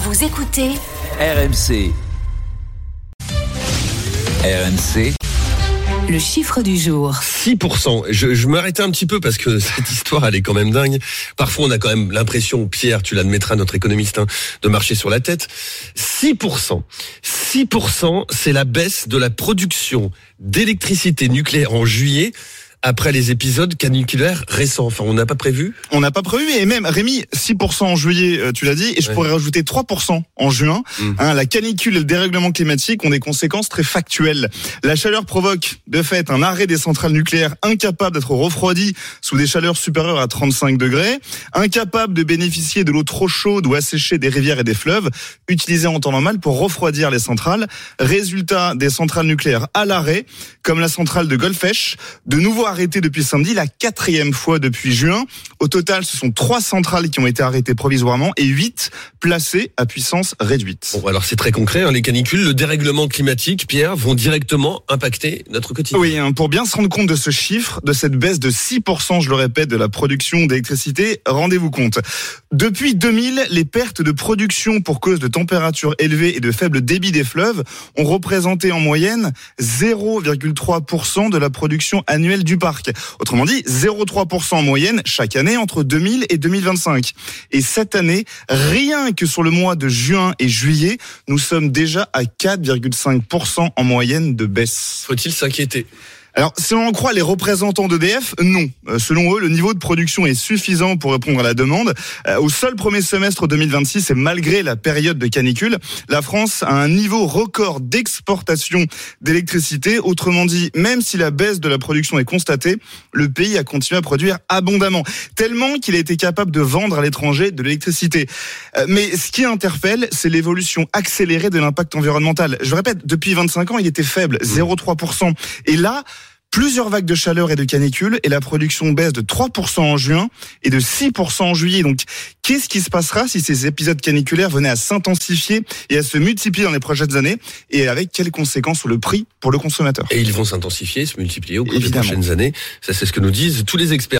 Vous écoutez RMC. RMC. le chiffre du jour. 6%. Je m'arrêtais un petit peu parce que cette histoire, elle est quand même dingue. Parfois, on a quand même l'impression, Pierre, tu l'admettras, notre économiste, de marcher sur la tête. 6%. 6%, c'est la baisse de la production d'électricité nucléaire en juillet, après les épisodes caniculaires récents. Enfin, on n'a pas prévu. On n'a pas prévu, et même, Rémi, 6% en juillet, tu l'as dit, et je pourrais rajouter 3% en juin. La canicule et le dérèglement climatique ont des conséquences très factuelles. La chaleur provoque, de fait, un arrêt des centrales nucléaires incapables d'être refroidies sous des chaleurs supérieures à 35 degrés, incapables de bénéficier de l'eau trop chaude ou asséchée des rivières et des fleuves, utilisée en temps normal pour refroidir les centrales. Résultat, des centrales nucléaires à l'arrêt, comme la centrale de Golfech, de nouveau arrêtée depuis samedi, la 4e fois depuis juin. Au total, ce sont 3 centrales qui ont été arrêtées provisoirement et 8 placées à puissance réduite. Bon, alors c'est très concret, les canicules, le dérèglement climatique, Pierre, vont directement impacter notre quotidien. Oui, pour bien se rendre compte de ce chiffre, de cette baisse de 6%, je le répète, de la production d'électricité, rendez-vous compte. Depuis 2000, les pertes de production pour cause de températures élevées et de faible débit des fleuves ont représenté en moyenne 0,3% de la production annuelle du parc. Autrement dit, 0,3% en moyenne chaque année entre 2000 et 2025. Et cette année, rien que sur le mois de juin et juillet, nous sommes déjà à 4,5% en moyenne de baisse. Faut-il s'inquiéter ? Alors, si on en croit les représentants d'EDF, non. Selon eux, le niveau de production est suffisant pour répondre à la demande. Au seul premier semestre 2026, et malgré la période de canicule, la France a un niveau record d'exportation d'électricité. Autrement dit, même si la baisse de la production est constatée, le pays a continué à produire abondamment, tellement qu'il a été capable de vendre à l'étranger de l'électricité. Mais ce qui interpelle, c'est l'évolution accélérée de l'impact environnemental. Je répète, depuis 25 ans, il était faible, 0,3%. Et là, plusieurs vagues de chaleur et de canicule, et la production baisse de 3% en juin et de 6% en juillet. Donc, qu'est-ce qui se passera si ces épisodes caniculaires venaient à s'intensifier et à se multiplier dans les prochaines années, et avec quelles conséquences sur le prix pour le consommateur ? Et ils vont s'intensifier, se multiplier au cours des prochaines années. Ça, c'est ce que nous disent tous les experts.